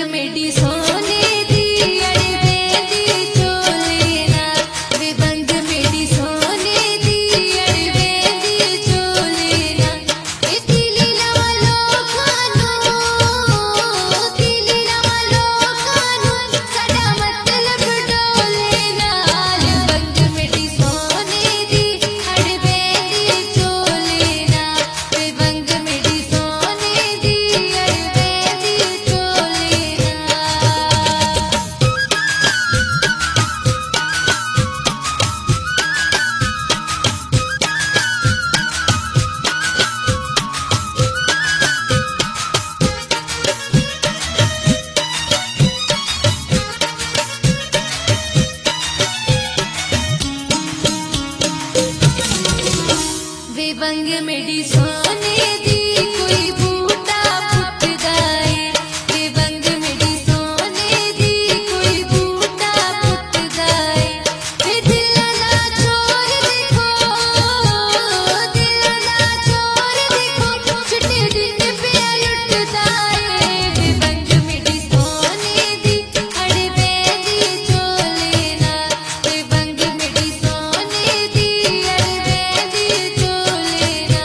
मेडी सोने दी अड़बे दी चोलेना वे बंग मेडी सोने दी अड़बे दी चोलेना ए तिली लवालो खानो साडा मतलब डोलेना बंग मेडी सोने दी अड़बे दी चोलेना वे बंग मेडी सोने दी अड़बे दी चोलेना वे बंग मेडी सोने दी कोई बूटा पुटदाए वे बंग मेडी सोने दी कोई बूटा पुटदाए वे दिल दा चोर देखो छुट्टे दिन पे लुटदाए वे बंग मेडी सोने दी अड़बे दी चोलेना वे बंग मेडी सोने दी अड़बे दी चोलेना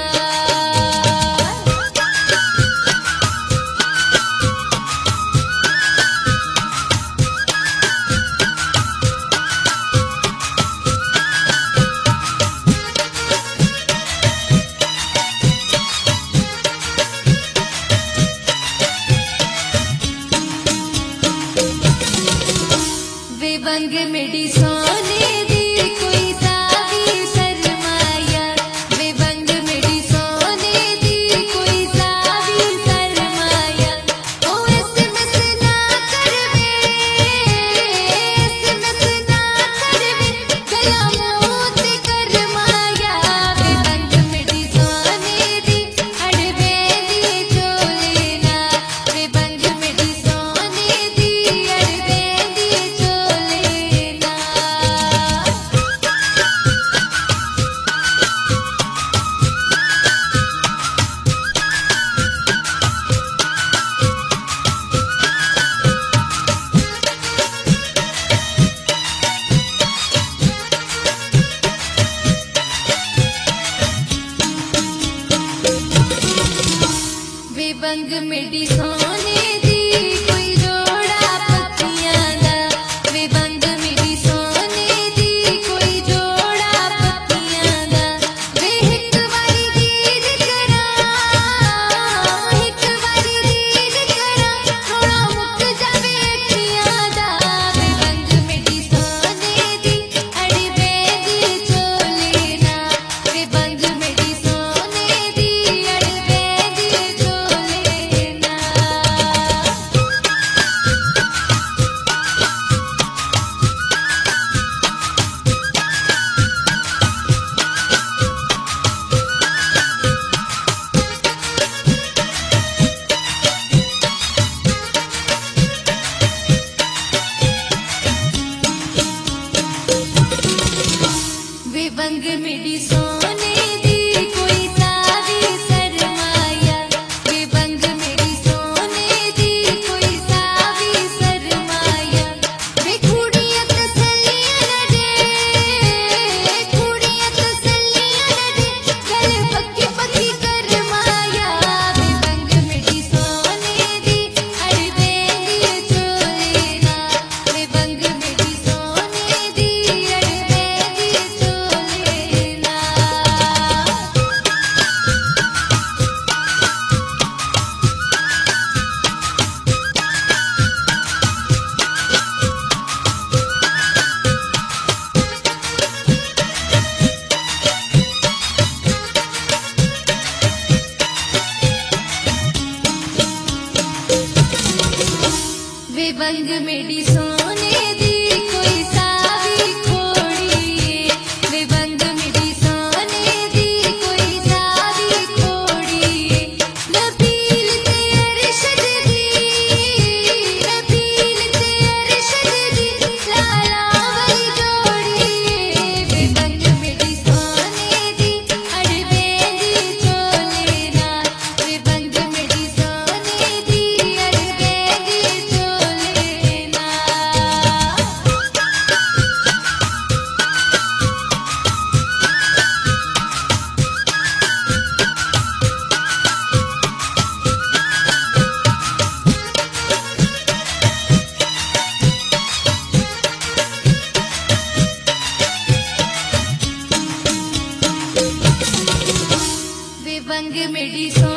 वे बंग मेडी सोने दी कोई सावी सरमाया वे बंग मेडी सोने दी कोई सावी सरमाया ओ एसएमएस ना करवे गया मोत करमाया वे बंग मेडी सोने दी अड़बे दी चोलेना वे बंग मेडी सोने दी अड़बे दी चोलेना वे बंग मेडी सोने दी कोई जोड़ा पत्तियां दा वे बंग मेडी सोने दी कोई जोड़ा पत्तियां दा वे एक वारी दीद करा थोड़ा मुक जावे अखियां दा वे बंग मेडी सोने दी अड़बे दी चोलेना वे बंग मेडी सोने दी अड़बे दी चोलेना वे बंग मेडी सोने दी कोई सावी सरमाया वे बंग मेडी सोने दी कोई सावी सरमाया वे खूड़ियां तसल्लियां न दे गल पक्की पक्की करमाया वे बंग मेडी सोने दी अड़बे दी चोलेना वे बंग मेडी सोने दी अड़बे दी चोलेना वे बंग मेडी सोने दी कोई सावी खोड़ी वे बंग मेडी सोने दी कोई सावी खोड़ी नबील ते अरशद दी लाला वाली जोड़ी वे बंग मेडी सोने दी अड़बे दी चोलेना वे बंग मेडी सोने दी अड़बे दी चोलेना मेरी